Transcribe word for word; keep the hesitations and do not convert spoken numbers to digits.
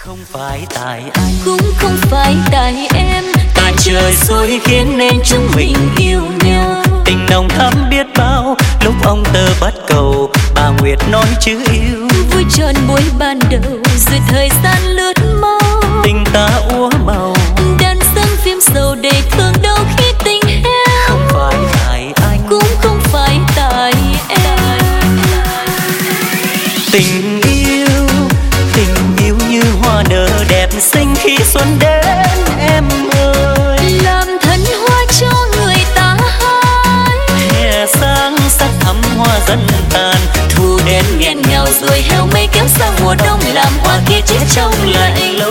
Không phải tại anh, cũng không phải tại em, tại trời xui khiến nên chúng mình yêu nhau. Tình nồng thắm biết bao, lúc ông tơ bắt cầu, bà Nguyệt nói chữ yêu. Vui tròn buổi ban đầu, rồi thời gian lướt mau. Tình ta úa màu, đàn xem phim sầu để thương đau khi tình héo. không phải tại anh, cũng không phải tại em. Tình yêu, tình yêu như hoa nở đẹp xinh khi xuân đến em ơi. Làm thân hoa cho người ta hái. Hè sáng sắc thắm hoa dần tàn, Thu đến nghẹn ngào rồi heo mây kéo sang mùa đông, làm hoa kia chết trong lạnh